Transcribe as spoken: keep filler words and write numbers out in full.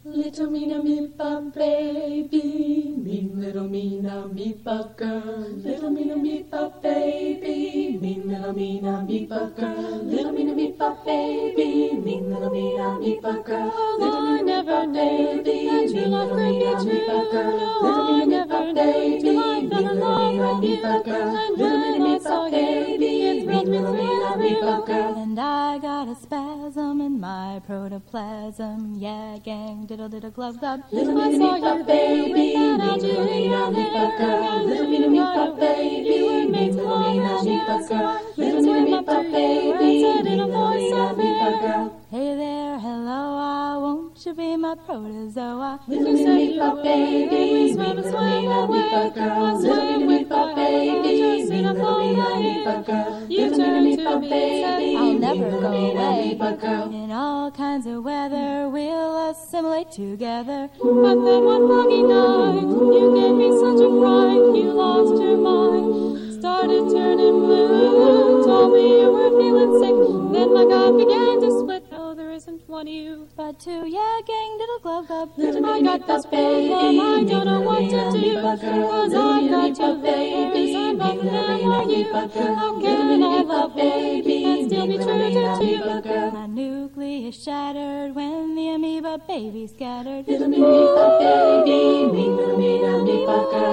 Little Mina Meatball baby, mean little Mina Meatball girl. Little Mina Meatball baby, mean little Mina Meatball girl. Little Mina Meatball baby, mean little Mina Meatball girl. Little Mina never knew that you love could be true. No, I never knew till I fell in love with you. And when I saw you, it thrilled me through. And I got a spasm in my protoplasm. Yeah, gang, diddle diddle glove glove. Little Mina Meatball baby, mean little Mina Meatball girl. Little Mina Meatball baby, mean little Mina Meatball girl. Little Mina Meatball baby, mean little Mina Meatball girl. Hey there, hello, ah, won't you be my protozoa? Little Mina Meatball baby, mean little Mina Meatball girl. Little Mina Meatball baby, mean little Mina Meatball girl. You turn to me, I'll never go away. Girl. In all kinds of weather, we'll assimilate together. But then one foggy night, you gave me such a fright, you lost your mind, started turning blue, told me you were feeling sick. Then my gut began to split. Oh, there isn't one of you, but two. Yeah, gang, diddle glove glove. Little I got this baby, I don't know what to do, cause I got two babies, I'm both of them are you. How can I love baby and still be true to you? My nucleus shattered when the amoeba baby scattered. Little Mina Meatball baby, mean little Mina Meatball girl.